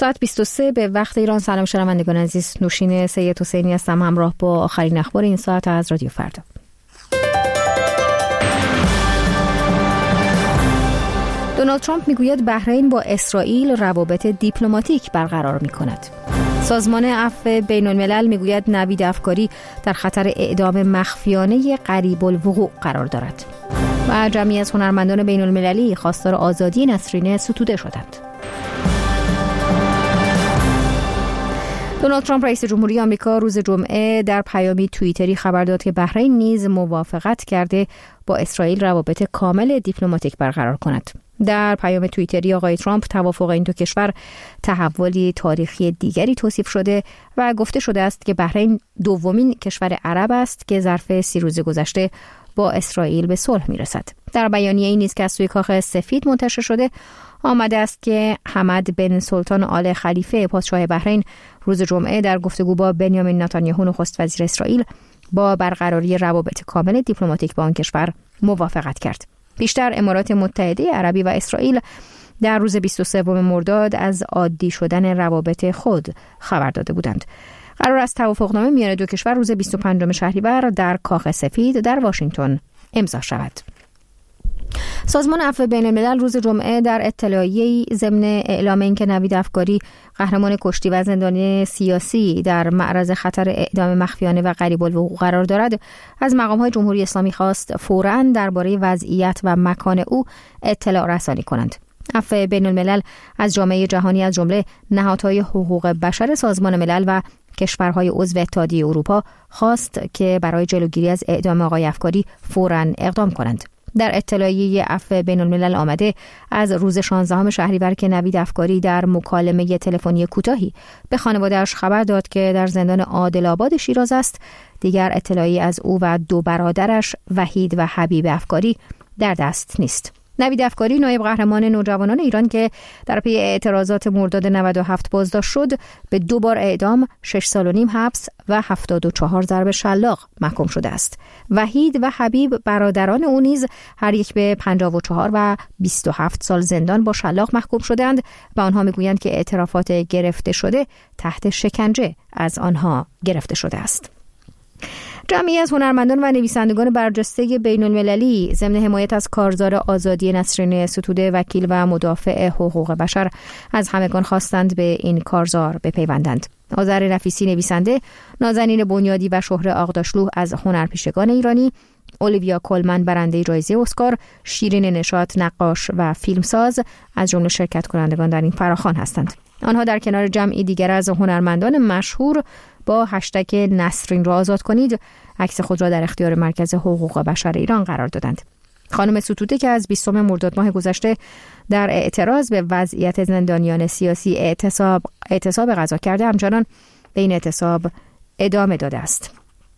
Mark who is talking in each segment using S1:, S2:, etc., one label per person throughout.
S1: ساعت 23 به وقت ایران. سلام شنوندگان عزیز، نوشین سید حسینی هستم همراه با آخرین اخبار این ساعت از رادیو فردا. دونالد ترامپ میگوید بحرین با اسرائیل روابط دیپلماتیک برقرار میکند. سازمان عفو بین الملل میگوید نوید افکاری در خطر اعدام مخفیانه قریب الوقوع قرار دارد. و جمعی از هنرمندان بین المللی خواستار آزادی نسرین ستوده شدند. دونالد ترامپ رئیس جمهوری آمریکا روز جمعه در پیامی توییتری خبر داد که بحرین نیز موافقت کرده با اسرائیل روابط کامل دیپلماتیک برقرار کند. در پیام توییتری آقای ترامپ توافق این دو کشور تحولی تاریخی دیگری توصیف شده و گفته شده است که بحرین دومین کشور عرب است که ظرف 30 روز گذشته با اسرائیل به صلح میرسد. در بیانیه‌ای نیز که از سوی کاخ سفید منتشر شده آمده است که حمد بن سلطان آل خلیفه پادشاه بحرین روز جمعه در گفتگو با بنیامین نتانیاهو نخست وزیر اسرائیل با برقراری روابط کامل دیپلماتیک با آن کشور موافقت کرد. پیشتر امارات متحده عربی و اسرائیل در روز 23 مرداد از عادی شدن روابط خود خبر داده بودند. قرار است توافقنامه میان دو کشور روز 25 شهریور در کاخ سفید در واشنگتن امضا شود. سازمان عفو بین الملل روز جمعه در اطلاعیه‌ای ضمن اعلام اینکه نوید افکاری قهرمان کشتی و زندانی سیاسی در معرض خطر اعدام مخفیانه و قریب الوقوع قرار دارد از مقام‌های جمهوری اسلامی خواست فوراً درباره وضعیت و مکان او اطلاع رسانی کنند. عفو بین الملل از جامعه جهانی از جمله نهادهای حقوق بشر سازمان ملل و کشورهای عضو اتحادیه اروپا خواست که برای جلوگیری از اعدام آقای افکاری فوراً اقدام کنند. در اطلاعیه عفو بین الملل آمده از روز 16 شهریور که نوید افکاری در مکالمه تلفنی کوتاهی به خانواده‌اش خبر داد که در زندان عادل‌آباد شیراز است، دیگر اطلاعی از او و دو برادرش وحید و حبیب افکاری در دست نیست. نوید افکاری نایب قهرمان نوجوانان ایران که در پی اعتراضات مرداد 97 بازداشت شد، به 2 بار اعدام، 6 سال و نیم حبس و 74 ضرب شلاق محکوم شده است. وحید و حبیب برادران او نیز هر یک به 54 و 27 سال زندان با شلاق محکوم شدند و آنها میگویند که اعترافات گرفته شده تحت شکنجه از آنها گرفته شده است. جمعی از هنرمندان و نویسندگان برجسته بین المللی ضمن حمایت از کارزار آزادی نسرین ستوده وکیل و مدافع حقوق بشر از همگان خواستند به این کارزار بپیوندند. آذر نفیسی نویسنده، نازنین بنیادی و شهره آغداشلو از هنرپیشگان ایرانی، اولیویا کولمن برنده جایزه اسکار، شیرین نشاط نقاش و فیلمساز از جمله شرکت کنندگان در این فراخوان هستند. آنها در کنار جمعی دیگر از هنرمندان مشهور با هشتگ نسرین را آزاد کنید عکس خود را در اختیار مرکز حقوق بشر ایران قرار دادند. خانم ستوده که از 20 مرداد ماه گذشته در اعتراض به وضعیت زندانیان سیاسی اعتصاب غذا کرده، همچنان به این اعتصاب ادامه داده است.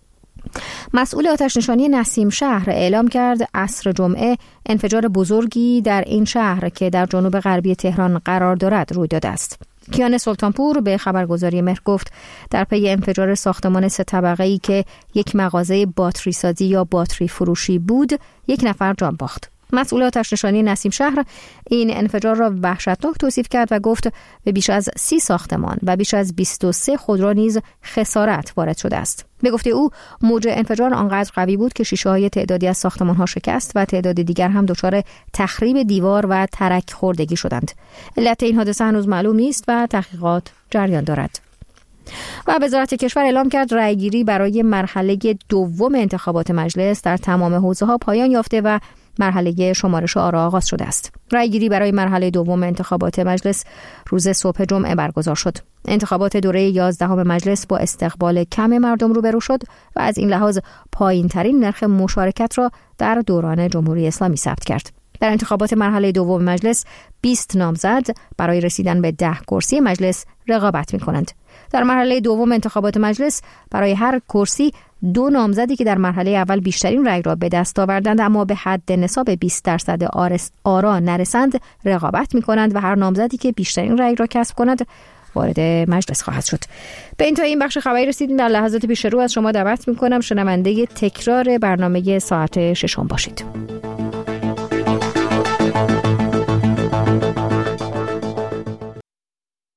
S1: مسئول آتش‌نشانی نسیم شهر اعلام کرد عصر جمعه انفجار بزرگی در این شهر که در جنوب غربی تهران قرار دارد روی داده است. کیان سلطانپور به خبرگزاری مهر گفت در پی انفجار ساختمان 3 طبقه‌ای که یک مغازه باتری سازی یا باتری فروشی بود، 1 نفر جان باخت. مسئول آتش‌نشانی نسیم شهر این انفجار را وحشتناک توصیف کرد و گفت به بیش از 30 ساختمان و بیش از 23 خودرو نیز خسارت وارد شده است. به گفته او موج انفجار آنقدر قوی بود که شیشه‌های تعدادی از ساختمان‌ها شکست و تعداد دیگر هم دچار تخریب دیوار و ترک خوردگی شدند. علت این حادثه هنوز معلوم نیست و تحقیقات جریان دارد. و وزارت کشور اعلام کرد رأیگیری برای مرحله دوم انتخابات مجلس در تمام حوزه‌ها پایان یافته و مرحله شمارش آرا آغاز شده است. رأیگیری برای مرحله دوم انتخابات مجلس روز صبح جمعه برگزار شد. انتخابات دوره 11 مجلس با استقبال کم مردم روبرو شد و از این لحاظ پایین‌ترین نرخ مشارکت را در دوران جمهوری اسلامی ثبت کرد. در انتخابات مرحله دوم مجلس 20 نامزد برای رسیدن به 10 کرسی مجلس رقابت می‌کنند. در مرحله دوم انتخابات مجلس برای هر کرسی 2 نامزدی که در مرحله اول بیشترین رأی را به دست آوردند اما به حد نصاب 20% آرا نرسند رقابت می‌کنند و هر نامزدی که بیشترین رأی را کسب کند وارد مجلس خواهد شد. به انتهای این بخش خبری رسیدیم. در لحظات پیش رو از شما دعوت می‌کنم شنونده تکرار برنامه ساعت 6 باشید.